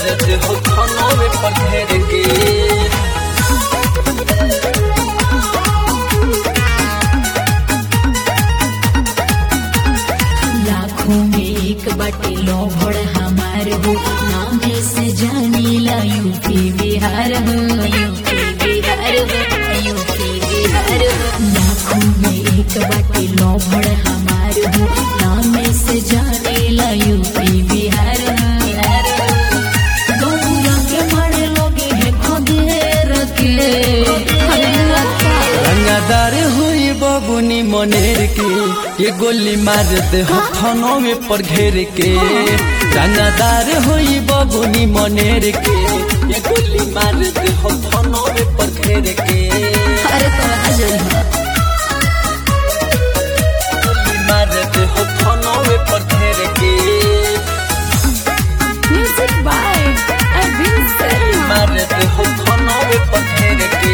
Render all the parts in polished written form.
मारत हो खनवे पर घेर के। लाखों में एक बाटे लोभड़ हमार हो, नाम से जानी ला यूपी बिहार हो, यूपी बिहार हो, यूपी बिहार हो। लाखों में एक बाटे लोभड़ हमार हो, नाम से जानी ला यूपी बिहार हो। गौरा के बड़े लोग है खदेर के, रंगदार हुई बबुनी मनेर के, ये गोली मारत हो खनवे पर घेर के। रंगदार हुई बबुनी मनेर के, ये गोली मारत हो खनवे पर घेर के। अरे तो आ जाइए। गोली मारत हो खनवे पर घेर के। Music by Arvind Sharma. मारत हो खनवे पर घेर के।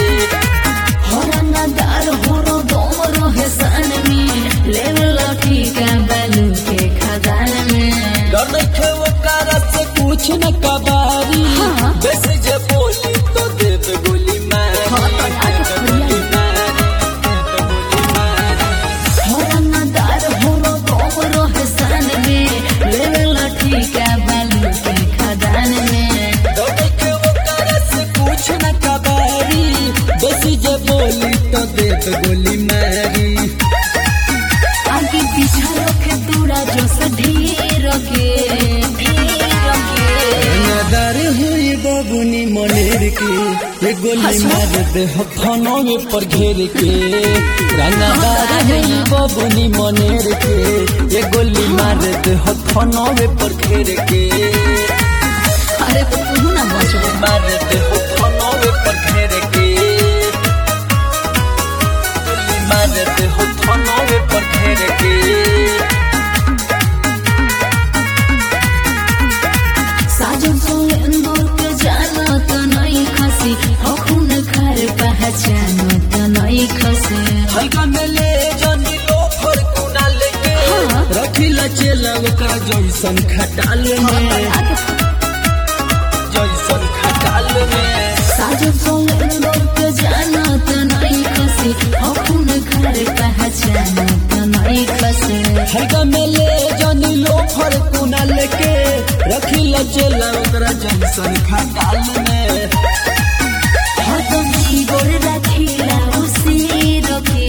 हरनादार होरो दोमरो है सन में, लेवल ठीका बालू के खदान में। डर नइखे ओकरा से कुछ न कबारी, हाँ। बस जे बोली तो देव गोली मारी। हाँ, तो आके गोली मारी, गोली मारी। हरनादार होरो दोमरो है सन में, लेवल ठीका बालू के खदान में। डर नइखे ओकरा से कुछ न कबारी, बस जे बोली तो देव गोली मारी। आगे पीछा रखे दूरा जो से ढेर के, ढेर के। रंगदार हुई बबुनी मनेर के, ये गोली मारत हो खनवे पर घेर के। रंगदार हुई बबुनी मनेर के, ये गोली मारत हो खनवे पर घेर के। अरे तो तू ना बचो। मारत हो खनवे पर घेर के। गोली मारत हो खनवे पर घेर के। साजन सोले अंदर के जाना तो नहीं खसी, अखुन खार पहचानो तो नहीं खसी। हल्का में ले जानी लो फर कुना लेके, हाँ। रखिला चेला ओकरा जैसन खटाल में, जैसन खटाल में। साजन सोले अंदर के जाना तो नहीं खसी, अखुन खार पहचानो तो नहीं खसी। हल्का में ले जानी लो फर कुना लेके, रखिला चेला ओकरा जैसन खटाल में। हरदम गोर रखिला उसी रखे।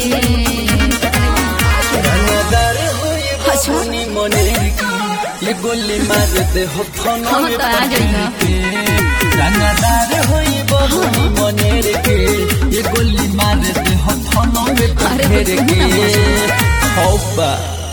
रंगदार हुई बबुनी मनेर की, ये गोली मारत हो खनवे पर घेर के। रंगदार हुई बबुनी मनेर के, ये गोली मारत हो खनवे पर अरे घेर बच्चों ना के। हौबा